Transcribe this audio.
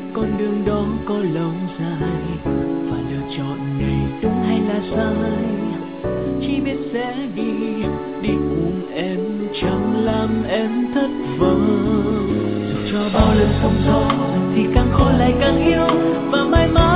con đường đó có lâu dài, và lựa chọn này đúng hay là sai, chỉ biết sẽ đi đi cùng em, chẳng làm em thất vọng. Dù cho bao lần sóng gió thì càng khôn lại càng yêu, và mãi mãi